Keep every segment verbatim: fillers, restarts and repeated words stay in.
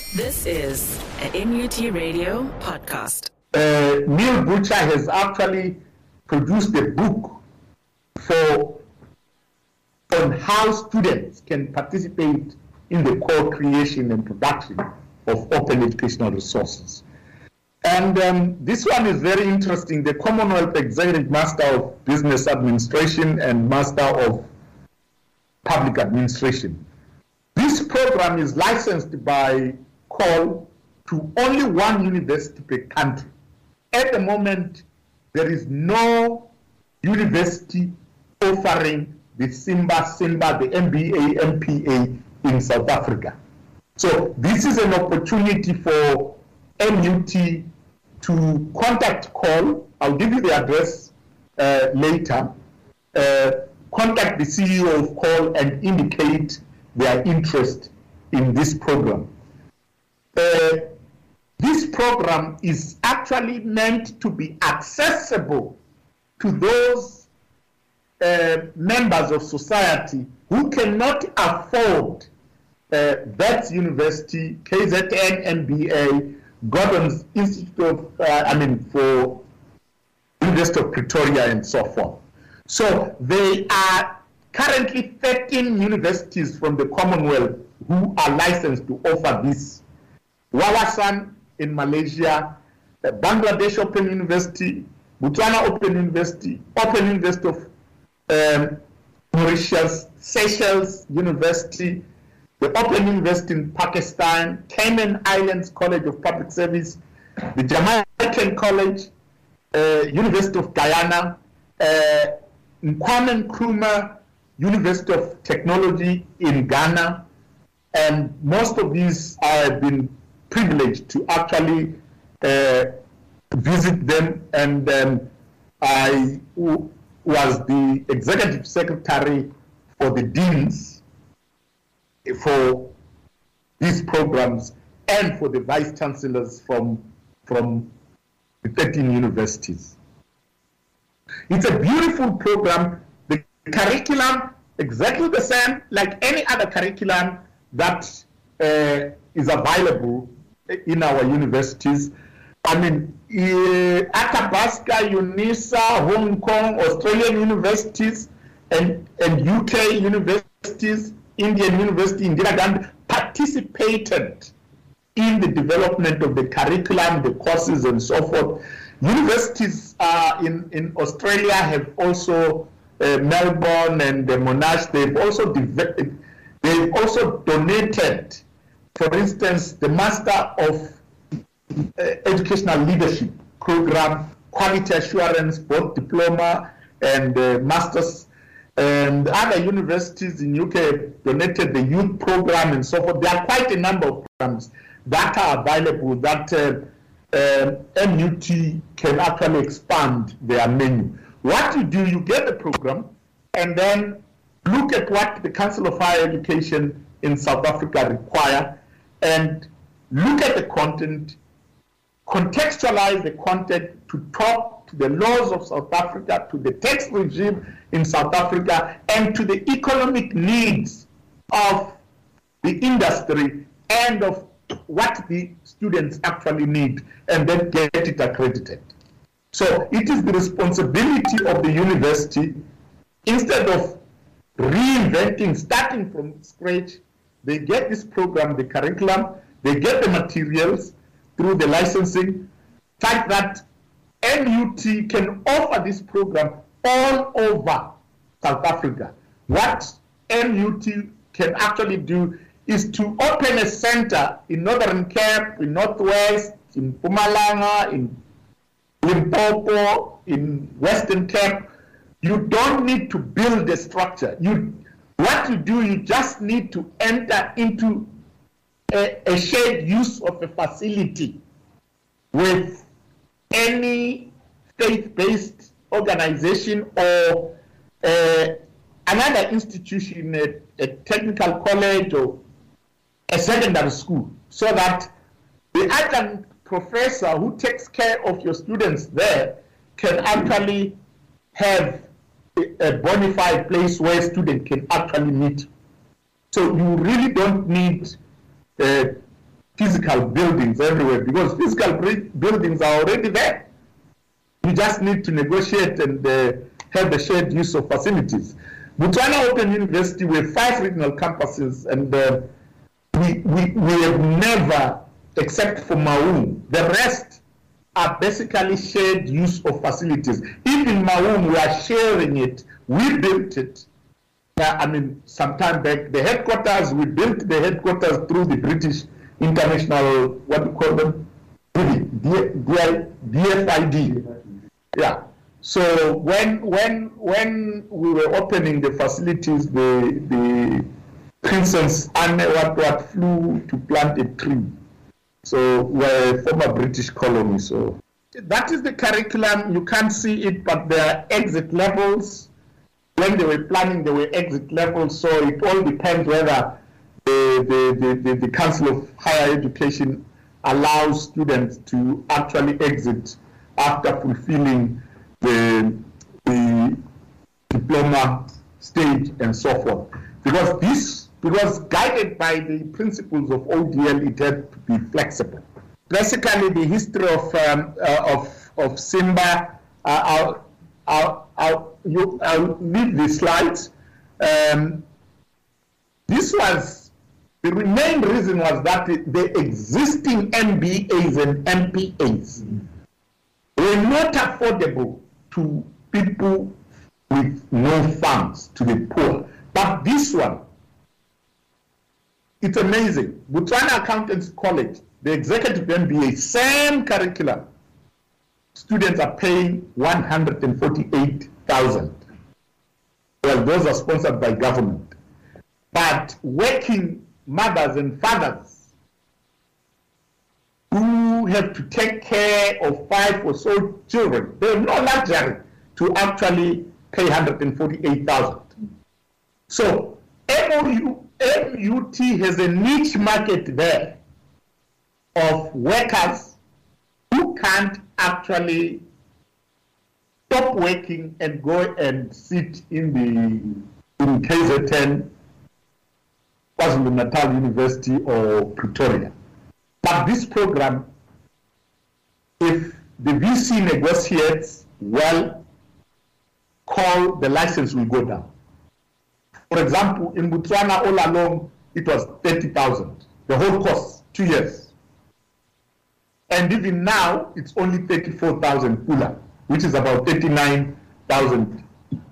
This is an N U T Radio podcast. Uh, Neil Butcher has actually produced a book for on how students can participate in the co-creation and production of open educational resources. And um, this one is very interesting. The Commonwealth Executive Master of Business Administration and Master of Public Administration. This program is licensed by call to only one university per country. At the moment, there is no university offering the SIMBA, SIMBA, the M B A, M P A in South Africa. So this is an opportunity for N U T to contact call. I'll give you the address uh, later. Uh, contact the C E O of call and indicate their interest in this program. Uh, this program is actually meant to be accessible to those uh, members of society who cannot afford uh, Wits University, K Z N, M B A, Gordon's Institute of, uh, I mean, for University of Pretoria and so forth. So there are currently thirteen universities from the Commonwealth who are licensed to offer this. Wawasan in Malaysia, uh, Bangladesh Open University, Botswana Open University, Open University of um, Mauritius, Seychelles University, the Open University in Pakistan, Cayman Islands College of Public Service, the Jamaican College, uh, University of Guyana, uh, Kwame Nkrumah University of Technology in Ghana, and most of these I've been privileged to actually uh, visit them, and um, I w was the executive secretary for the deans for these programs and for the vice chancellors from, from the thirteen universities. It's a beautiful program. The curriculum, exactly the same like any other curriculum that uh, is available in our universities. I mean, uh, Athabasca, UNISA, Hong Kong, Australian universities, and, and U K universities, Indian University, Indira Gandhi participated in the development of the curriculum, the courses, and so forth. Universities uh, in, in Australia have also, uh, Melbourne and uh, Monash, they've also, they've also donated, for instance, the Master of uh, Educational Leadership program, quality assurance, both diploma and uh, masters. And other universities in U K donated the youth program and so forth. There are quite a number of programs that are available that uh, uh, N U T can actually expand their menu. What you do, you get the program and then look at what the Council of Higher Education in South Africa require and look at the content, contextualize the content to talk to the laws of South Africa, to the tax regime in South Africa, and to the economic needs of the industry and of what the students actually need, and then get it accredited. So it is the responsibility of the university, instead of reinventing, starting from scratch, they get this program, the curriculum, they get the materials through the licensing, such that N U T can offer this program all over South Africa. What N U T can actually do is to open a center in Northern Cape, in Northwest, in Mpumalanga, in Limpopo, in Western Cape. You don't need to build a structure. You, what you do, you just need to enter into a, a shared use of a facility with any faith-based organization or uh, another institution, a, a technical college or a secondary school, so that the adjunct professor who takes care of your students there can actually have a, a bona fide place where students can actually meet. So you really don't need uh, physical buildings everywhere, because physical buildings are already there. You just need to negotiate and uh, have the shared use of facilities. Botswana Open University, we have five regional campuses, and uh, we, we, we have never, except for Maun, the rest are basically shared use of facilities. Even Maun, we are sharing it. We built it. Uh, I mean, some time back, the headquarters, we built the headquarters through the British International, what do you call them? D F I D. Yeah. So when when when we were opening the facilities, the the Princess Anne what, what flew to plant a tree. So we're a former British colony. So that is the curriculum. You can't see it, but there are exit levels. When they were planning, there were exit levels. So it all depends whether the the, the, the, the Council of Higher Education allows students to actually exit after fulfilling the, the diploma stage and so forth. Because this, because guided by the principles of O D L, it had to be flexible. Basically, the history of um, uh, of of Simba. Uh, I'll, I'll, I'll, you, I'll leave the slides. Um, this was the main reason was that the, the existing M B As and M P As were not affordable to people with no funds, to the poor. But this one, it's amazing. Botswana Accountants College, the executive M B A, same curriculum. Students are paying one hundred forty-eight thousand. Well, those are sponsored by government. But working mothers and fathers who have to take care of five or so children, they have no luxury to actually pay one hundred forty-eight thousand. So M U T has a niche market there of workers who can't actually stop working and go and sit in the in K Z N, KwaZulu-Natal University or Pretoria. But this program, if the V C negotiates well, call the license will go down. For example, in Botswana all along, it was thirty thousand, the whole course, two years. And even now, it's only thirty-four thousand Pula, which is about thirty-nine thousand.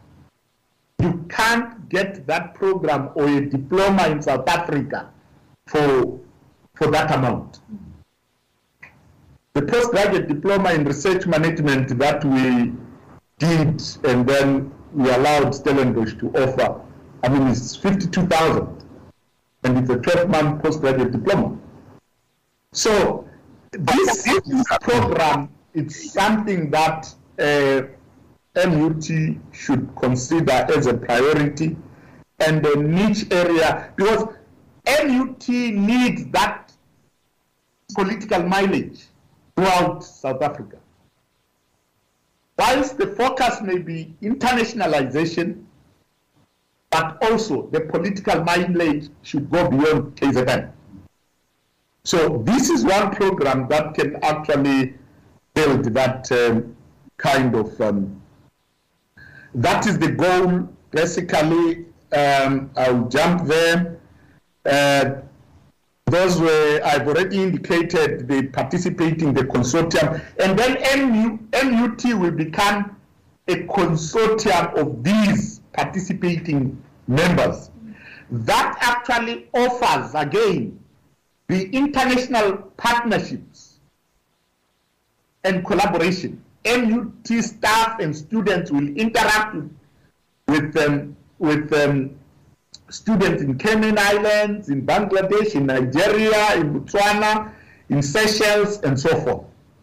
You can't get that program or a diploma in South Africa for, for that amount. The postgraduate diploma in research management that we did and then we allowed Stellenbosch to offer, I mean, it's fifty-two thousand, and it's a twelve-month postgraduate diploma. So this, this program is something that uh, M U T should consider as a priority and a niche area, because M U T needs that political mileage throughout South Africa. Whilst the focus may be internationalization, but also the political mileage should go beyond K Z N. So this is one program that can actually build that um, kind of, um, that is the goal, basically. um, I'll jump there. Uh, those were, I've already indicated, they participate in the consortium, and then M U T will become a consortium of these participating members. That actually offers, again, the international partnerships and collaboration. M U T staff and students will interact with um, with um, students in Cayman Islands, in Bangladesh, in Nigeria, in Botswana, in Seychelles, and so forth.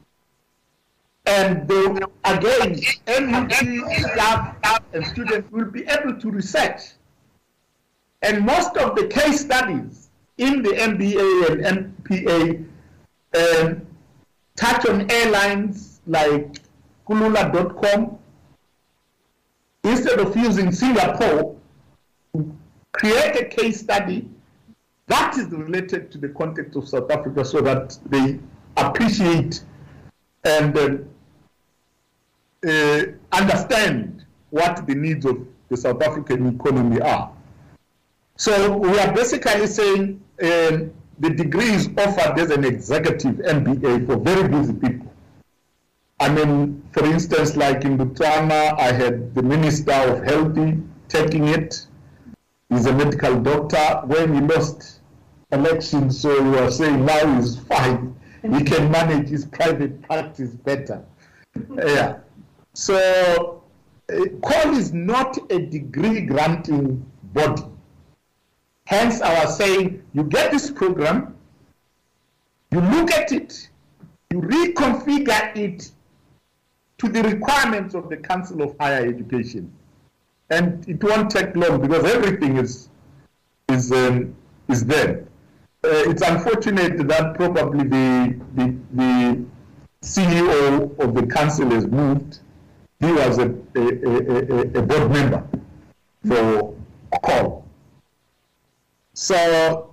And they, again, M U T staff and students will be able to research. And most of the case studies in the M B A and M P A um, touch on airlines like Kulula dot com. Instead of using Singapore, create a case study that is related to the context of South Africa so that they appreciate and uh, uh, understand what the needs of the South African economy are. So we are basically saying um, the degree is offered as an executive M B A for very busy people. I mean, for instance, like in Botswana, I had the Minister of Health taking it. He's a medical doctor. When he lost elections, so we were saying now he's fine. He can manage his private practice better. Yeah. So, uh, C O L is not a degree granting body. Hence, I was saying, you get this program, you look at it, you reconfigure it to the requirements of the Council of Higher Education. And it won't take long because everything is, is, um, is there. Uh, it's unfortunate that probably the, the, the C E O of the council has moved. He was a, a, a, a board member for C O L. So,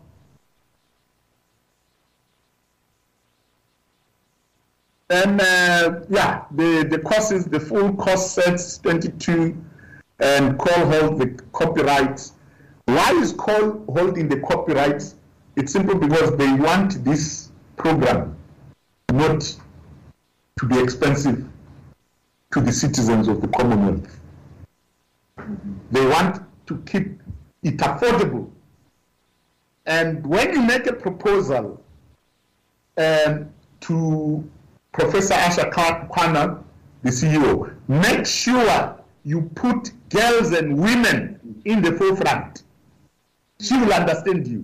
and uh, yeah, the, the courses, the full course sets, twenty-two, and C O L holds the copyrights. Why is C O L holding the copyrights? It's simply because they want this program not to be expensive to the citizens of the Commonwealth. Mm-hmm. They want to keep it affordable. And when you make a proposal um, to Professor Asha Kwana, the C E O, make sure you put girls and women in the forefront. She will understand you.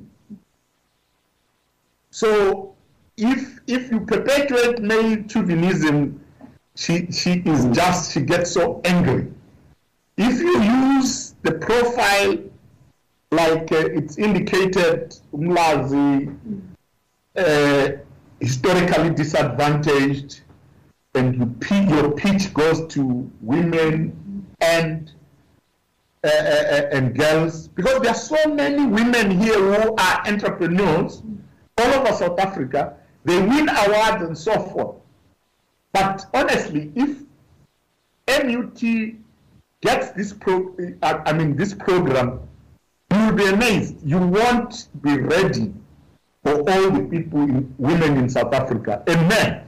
So if if you perpetuate male chauvinism, she she is just she gets so angry. If you use the profile like uh, it's indicated, Umlazi, uh, historically disadvantaged, and you, your pitch goes to women and uh, uh, and girls, because there are so many women here who are entrepreneurs all over South Africa. They win awards and so forth. But honestly, if M U T gets this pro, I mean this program, you will be amazed. You won't be ready for all the people, in, women in South Africa, and men.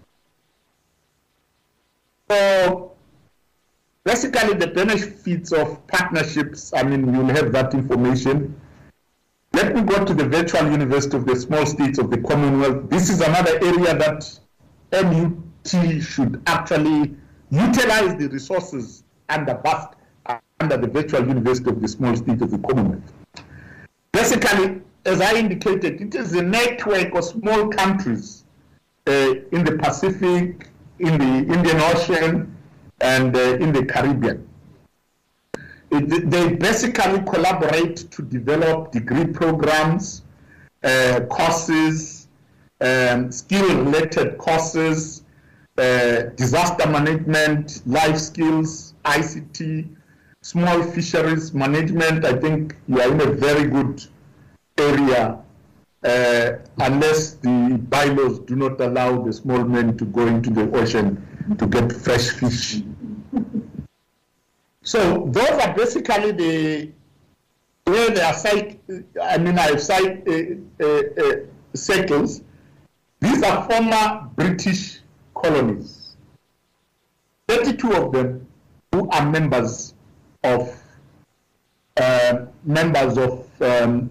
So basically the benefits of partnerships, I mean, you'll have that information. Let me go to the virtual university of the small states of the Commonwealth. This is another area that M U T should actually utilize the resources under VAST, under the virtual university of the small states of the Commonwealth. Basically, as I indicated, it is a network of small countries uh, in the Pacific, in the Indian Ocean, and uh, in the Caribbean. It, they basically collaborate to develop degree programs, uh, courses, um, skill-related courses, uh, disaster management, life skills, I C T, small fisheries management. I think you are in a very good area, uh, unless the bylaws do not allow the small men to go into the ocean to get fresh fish. So those are basically the where they are cite. I mean, I cite uh, uh, uh, circles. These are former British colonies. thirty-two of them who are members of uh, members of um,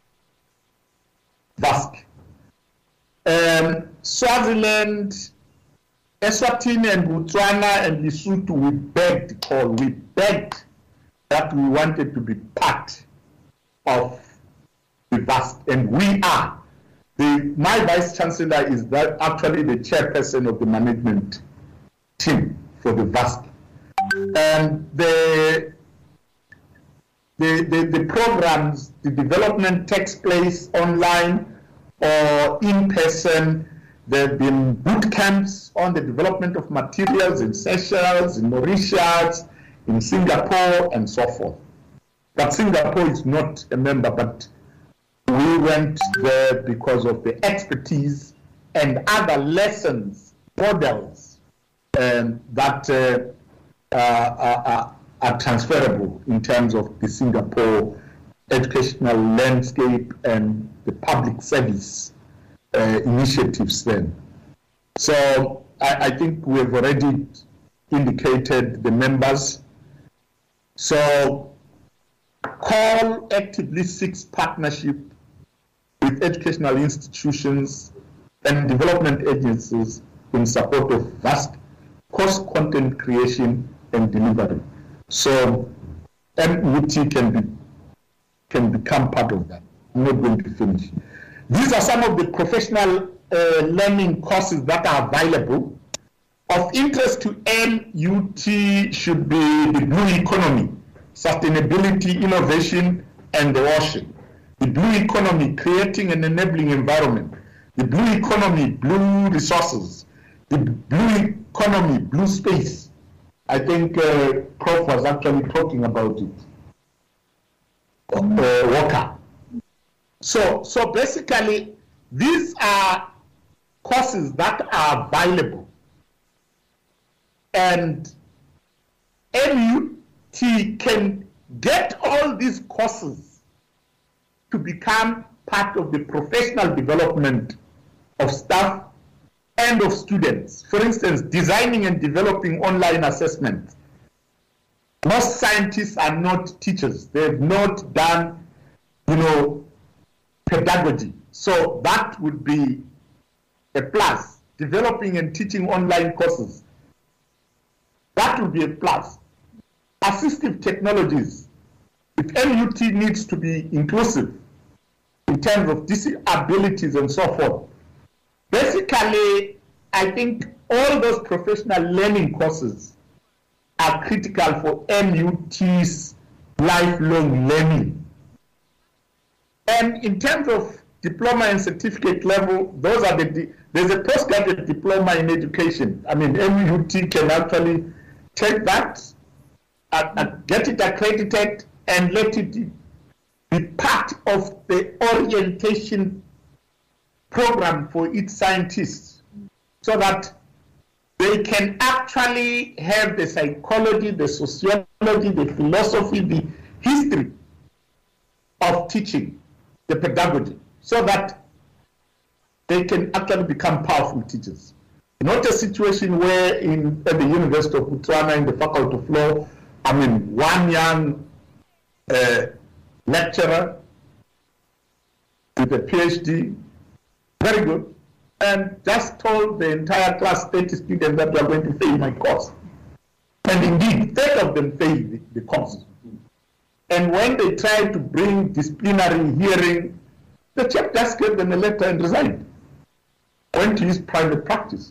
VASC. Um, Swaziland, Eswatini and Botswana and Lesotho, we begged C O L, we begged that we wanted to be part of the VASC, and we are. The, my Vice Chancellor is that actually the chairperson of the management team for the VASC. And the, the, the, the programs, the development takes place online or in person. There have been boot camps on the development of materials in Seychelles, in Mauritius, in Singapore, and so forth. But Singapore is not a member, but We went there because of the expertise and other lessons, models um, that uh, uh, are, are transferable in terms of the Singapore educational landscape and the public service uh, initiatives then. So I, I think we have already indicated the members. So CALL actively seeks partnership with educational institutions and development agencies in support of vast course content creation and delivery. So M U T can be can become part of that. I'm not going to finish. These are some of the professional uh, learning courses that are available. Of interest to M U T should be the blue economy, sustainability, innovation, and the ocean. The blue economy, creating an enabling environment. The blue economy, blue resources. The blue economy, blue space. I think uh, Prof was actually talking about it. Uh, Walker. So, so basically, these are courses that are available. And M U T can get all these courses to become part of the professional development of staff and of students. For instance, designing and developing online assessment. Most scientists are not teachers. They've not done, you know, pedagogy. So that would be a plus. Developing and teaching online courses. That would be a plus. Assistive technologies. If M U T needs to be inclusive in terms of disabilities and so forth, basically, I think all those professional learning courses are critical for M U T's lifelong learning. And in terms of diploma and certificate level, those are the, there's a postgraduate diploma in education. I mean, M U T can actually take that and, and get it accredited and let it be part of the orientation program for its scientists so that they can actually have the psychology, the sociology, the philosophy, the history of teaching, the pedagogy, so that they can actually become powerful teachers. Not a situation where in at the University of Botswana, in the Faculty of Law, I mean, one young uh, lecturer with a PhD, very good, and just told the entire class, thirty students, that we are going to fail my course. And indeed, thirty of them failed the, the course. And when they tried to bring disciplinary hearing, the chap just gave them a letter and resigned. Went to his private practice.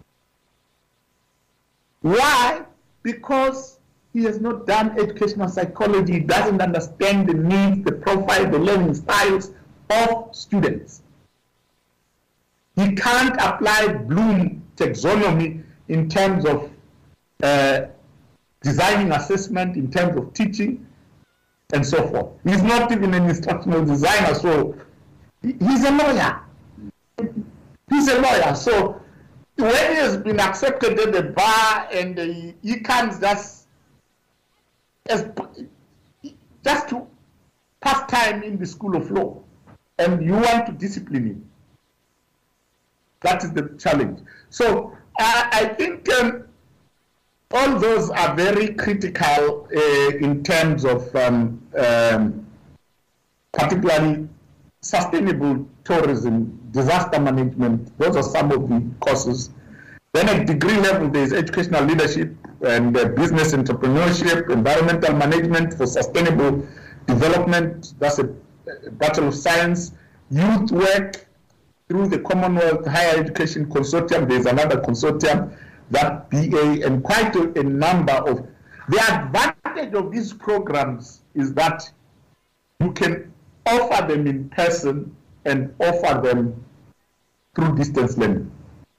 Why? Because he has not done educational psychology, he doesn't understand the needs, the profile, the learning styles of students. He can't apply Bloom taxonomy in terms of uh, designing assessment, in terms of teaching, and so forth. He's not even an instructional designer, so he's a lawyer. He's a lawyer, so when he has been accepted at the bar and he, he comes just, as, just to pass time in the school of law, and you want to discipline him. That is the challenge. So uh, I think um, all those are very critical uh, in terms of um, um, particularly sustainable tourism, disaster management. Those are some of the courses. Then at degree level, there is educational leadership and uh, business entrepreneurship, environmental management for sustainable development. That's a, a Bachelor of Science. Youth work through the Commonwealth Higher Education Consortium. There's another consortium, that B A, and quite a, a number of. The advantage of these programs is that you can offer them in person and offer them through distance learning.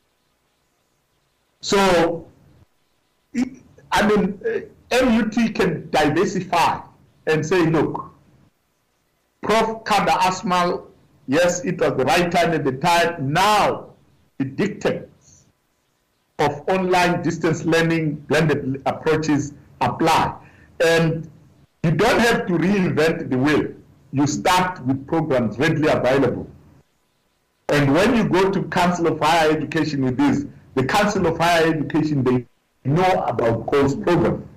So, I mean, M U T can diversify and say, look, Professor Kader Asmal yes, it was the right time at the time. Now, the dictates of online distance learning blended approaches apply. And you don't have to reinvent the wheel. You start with programs readily available. And when you go to Council of Higher Education with this, the Council of Higher Education, they know about C O L's program.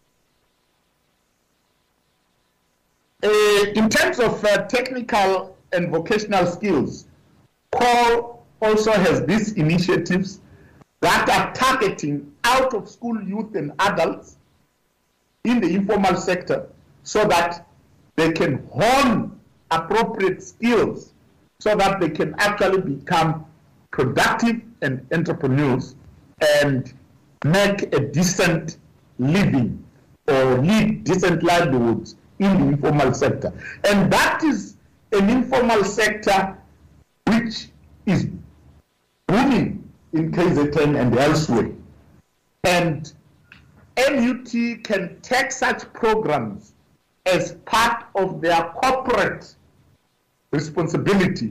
Uh, in terms of uh, technical and vocational skills, C O L also has these initiatives that are targeting out-of-school youth and adults in the informal sector so that they can hone appropriate skills so that they can actually become productive and entrepreneurs and make a decent living or lead decent livelihoods in the informal sector. And that is an informal sector which is booming in K Z N and elsewhere. And N U T can take such programs as part of their corporate responsibility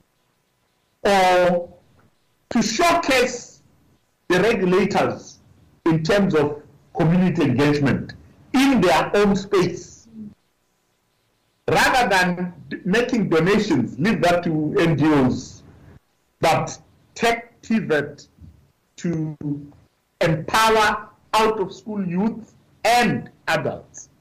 or to showcase the regulators in terms of community engagement in their own space. Rather than making donations, leave that to N G Os, but take T V E T to empower out-of-school youth and adults.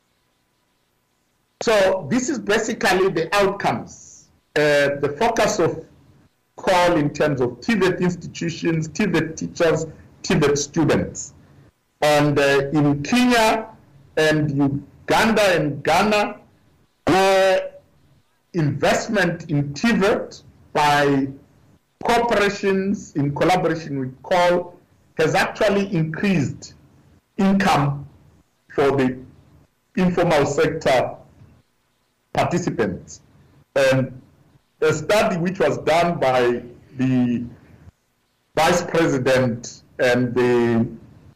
So this is basically the outcomes, uh, the focus of C O L in terms of T V E T institutions, T V E T teachers, T V E T students. And uh, in Kenya and Uganda and Ghana, where investment in T V E T by corporations in collaboration with C O L has actually increased income for the informal sector participants. And a study which was done by the Vice President and the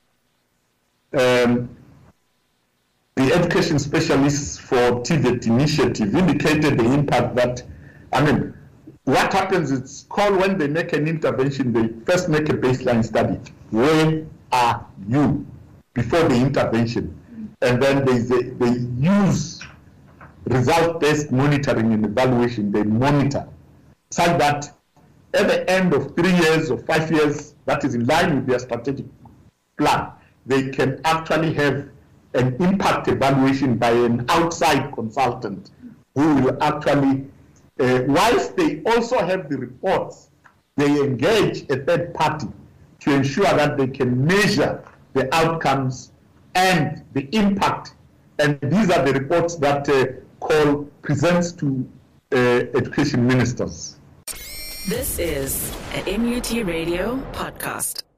um, the education specialists for T V E T initiative indicated the impact that, I mean, what happens is C O L, when they make an intervention, they first make a baseline study. Where are you before the intervention? And then they, they, they use result-based monitoring and evaluation. They monitor such that at the end of three years or five years, that is in line with their strategic plan, they can actually have an impact evaluation by an outside consultant who will actually, uh, whilst they also have the reports, they engage a third party to ensure that they can measure the outcomes and the impact. And these are the reports that uh, C O L presents to uh, education ministers. This is an N U T Radio podcast.